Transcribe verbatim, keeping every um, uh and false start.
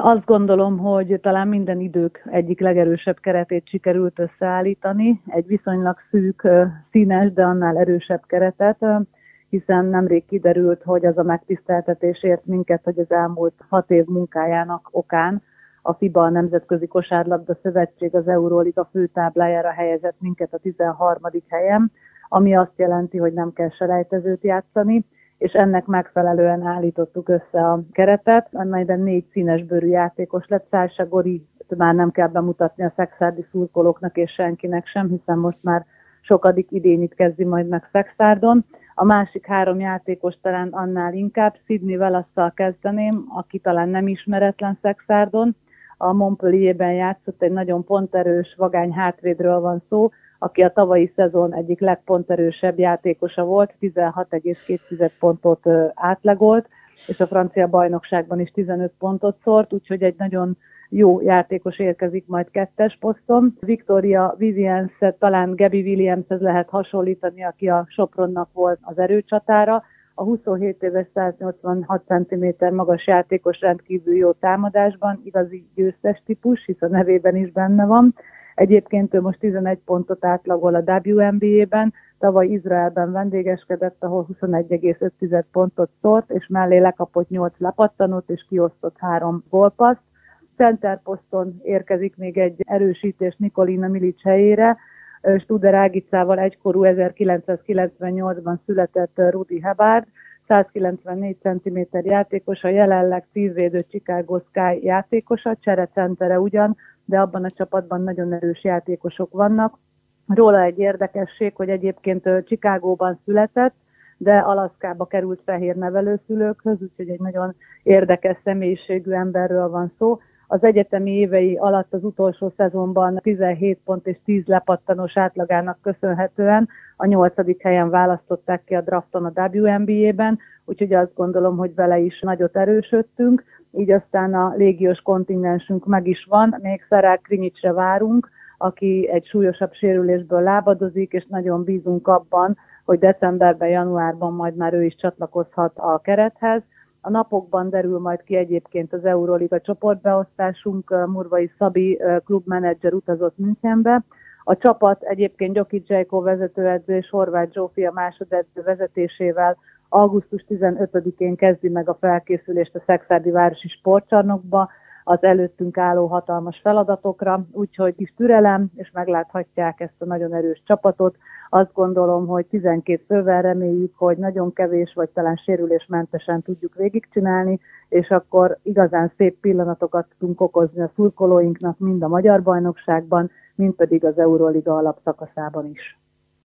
Azt gondolom, hogy talán minden idők egyik legerősebb keretét sikerült összeállítani, egy viszonylag szűk, színes, de annál erősebb keretet, hiszen nemrég kiderült, hogy az a megtiszteltetés ért minket, hogy az elmúlt hat év munkájának okán a FIBA, a Nemzetközi Kosárlabda Szövetség az Euróliga főtáblájára helyezett minket a tizenharmadik helyen, ami azt jelenti, hogy nem kell selejtezőt játszani, és ennek megfelelően állítottuk össze a keretet, amelyben négy színesbőrű játékos lett. Sasha Gori már nem kell bemutatni a szekszárdi szurkolóknak és senkinek sem, hiszen most már sokadik idényit kezdi majd meg Szekszárdon. A másik három játékos talán annál inkább, Sydney Wallace-szal kezdeném, aki talán nem ismeretlen Szekszárdon. A Montpellierben játszott, egy nagyon ponterős, vagány hátvédről van szó, aki a tavalyi szezon egyik legponterősebb játékosa volt, tizenhat egész két pontot átlagolt, és a francia bajnokságban is tizenöt pontot szórt, úgyhogy egy nagyon jó játékos érkezik majd kettes poszton. Victoria Williams-et talán Gabby Williamshez lehet hasonlítani, aki a Sopronnak volt az erőcsatára. A huszonhét éves száznyolcvanhat centiméter magas játékos rendkívül jó támadásban, igazi győztes típus, hisz a nevében is benne van. Egyébként ő most tizenegy pontot átlagol a dupla vé en bé á-ben, tavaly Izraelben vendégeskedett, ahol huszonegy egész öt pontot szórt, és mellé lekapott nyolc lepattanót, és kiosztott három gólpasszt. Center poszton érkezik még egy erősítés Nikolina Milic helyére, Studer Ágicával egykorú ezerkilencszázkilencvennyolcban született Rudi Hebard, százkilencvennégy centiméter játékos, a jelenleg szívvédő Chicago Sky játékosa, cserecentere ugyan, de abban a csapatban nagyon erős játékosok vannak. Róla egy érdekesség, hogy egyébként Chicagóban született, de Alaszkába került fehér nevelőszülőkhöz, úgyhogy egy nagyon érdekes személyiségű emberről van szó. Az egyetemi évei alatt az utolsó szezonban tizenhét pont és tíz lepattanós átlagának köszönhetően a nyolcadik helyen választották ki a drafton a dupla vé en bé á-ben, úgyhogy azt gondolom, hogy vele is nagyot erősödtünk, így aztán a légiós kontingensünk meg is van, még Sarah Krinicsre várunk, aki egy súlyosabb sérülésből lábadozik, és nagyon bízunk abban, hogy decemberben, januárban majd már ő is csatlakozhat a kerethez. A napokban derül majd ki egyébként az Euróliga csoportbeosztásunk, Murvai Szabi klubmenedzser utazott Münchenbe. A csapat egyébként Gyokic Zsejko vezetőedző és Horváth Zsófia másodedző vezetésével augusztus tizenötödikén kezdi meg a felkészülést a Szekszárdi Városi Sportcsarnokba az előttünk álló hatalmas feladatokra, úgyhogy kis türelem, és megláthatják ezt a nagyon erős csapatot. Azt gondolom, hogy tizenkét fővel reméljük, hogy nagyon kevés, vagy talán sérülésmentesen tudjuk végigcsinálni, és akkor igazán szép pillanatokat tudunk okozni a szurkolóinknak, mind a magyar bajnokságban, mind pedig az Euróliga alapszakaszában is.